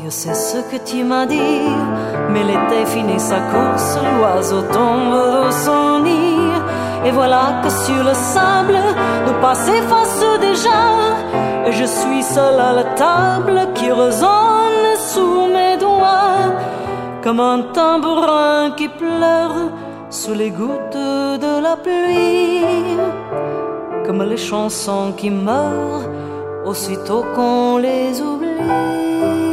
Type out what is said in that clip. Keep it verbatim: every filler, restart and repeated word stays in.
Dieu sait ce que tu m'as dit, mais l'été finit sa course, l'oiseau tombe dans son nid. Et voilà que sur le sable, nos pas s'effacent déjà. Et je suis seul à la table qui résonne sous mes doigts, comme un tambourin qui pleure sous les gouttes de la pluie, comme les chansons qui meurent aussitôt qu'on les oublie.